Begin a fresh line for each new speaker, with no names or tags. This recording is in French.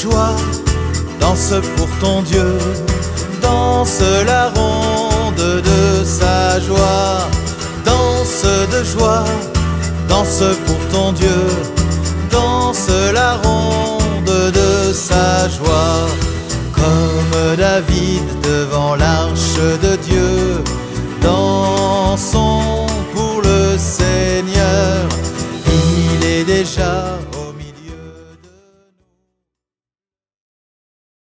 joie, danse pour ton Dieu, danse la ronde de sa joie. Danse de joie, danse pour ton Dieu, danse la ronde de sa joie. Comme David devant l'arche de Dieu, dansons